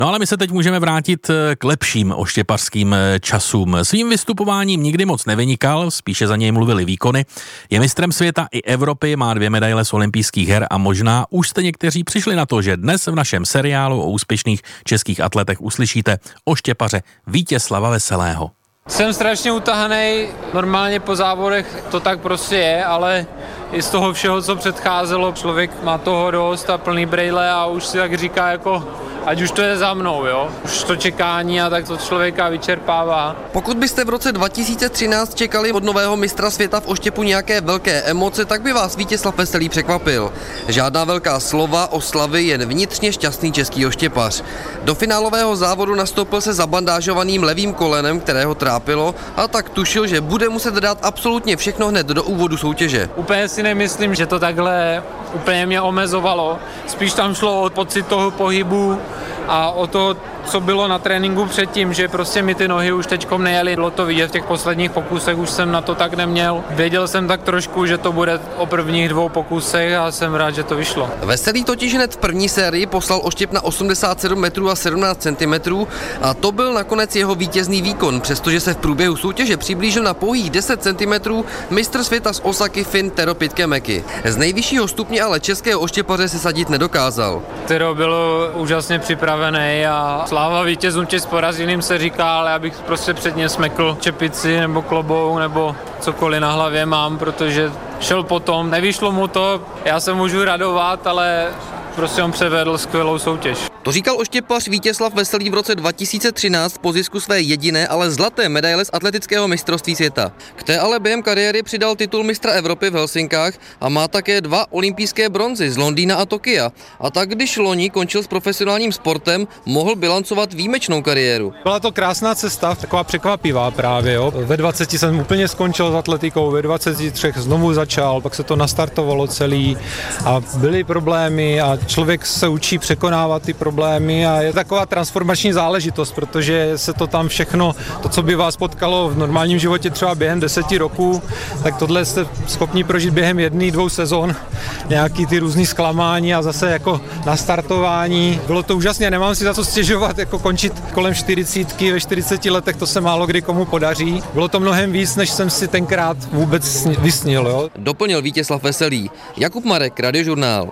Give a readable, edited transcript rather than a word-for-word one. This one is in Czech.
No ale my se teď můžeme vrátit k lepším oštěpařským časům. Svým vystupováním nikdy moc nevynikal, spíše za něj mluvily výkony. Je mistrem světa i Evropy, má 2 medaile z olympijských her a možná už jste někteří přišli na to, že dnes v našem seriálu o úspěšných českých atletech uslyšíte oštěpaře Vítězslava Veselého. Jsem strašně utahanej, normálně po závodech to tak prostě je, ale i z toho všeho, co předcházelo, člověk má toho dost a plný brejle a už si tak říká jako, ať už to je za mnou, jo. Už to čekání a tak to člověka vyčerpává. Pokud byste v roce 2013 čekali od nového mistra světa v oštěpu nějaké velké emoce, tak by vás Vítězslav Veselý překvapil. Žádná velká slova, oslavy, jen vnitřně šťastný český oštěpař. Do finálového závodu nastoupil se zabandážovaným levým kolenem, kterého trápilo, a tak tušil, že bude muset dát absolutně všechno hned do úvodu soutěže. Úplně si nemyslím, že to takhle úplně mě omezovalo. Spíš tam šlo o pocit toho pohybu a o to, co bylo na tréninku předtím, že prostě mi ty nohy už teďkom nejeli. Bylo to vidět v těch posledních pokusech, už jsem na to tak neměl. Věděl jsem tak trošku, že to bude o prvních 2 pokusech a jsem rád, že to vyšlo. Veselý totiž hned v první sérii poslal oštěp na 87 metrů a 17 cm a to byl nakonec jeho vítězný výkon, přestože se v průběhu soutěže přiblížil na pouhých 10 cm mistr světa z Osaky Fin Tero Pitkämäki. Z nejvyššího stupně ale českého oštěpaře se sadit nedokázal. Tero byl úžasně připravený a sláva vítězům s poraženým se říká, ale abych prostě předně smekl čepici nebo klobouk nebo cokoliv na hlavě mám, protože šel potom, nevyšlo mu to, já se můžu radovat, ale prostě on převedl skvělou soutěž. To říkal oštěpař Vítězslav Veselý v roce 2013 po zisku své jediné, ale zlaté medaile z atletického mistrovství světa. K té ale během kariéry přidal titul mistra Evropy v Helsinkách a má také 2 olympijské bronzy z Londýna a Tokia. A tak když loni končil s profesionálním sportem, mohl bilancovat výjimečnou kariéru. Byla to krásná cesta, taková překvapivá právě. Jo. Ve 20 jsem úplně skončil s atletikou, ve 23 znovu začal, pak se to nastartovalo celý a byly problémy a člověk se učí překonávat ty problémy a je taková transformační záležitost, protože se to tam všechno, to, co by vás potkalo v normálním životě třeba během 10 roků, tak tohle jste schopni prožít během 1-2 sezon, nějaký ty různý zklamání a zase jako nastartování. Bylo to úžasné, nemám si za to stěžovat, jako končit kolem 40, ve 40 letech, to se málo kdy komu podaří. Bylo to mnohem víc, než jsem si tenkrát vůbec vysnil. Jo. Doplnil Vítězslav Veselý. Jakub Marek, Radiožurnál.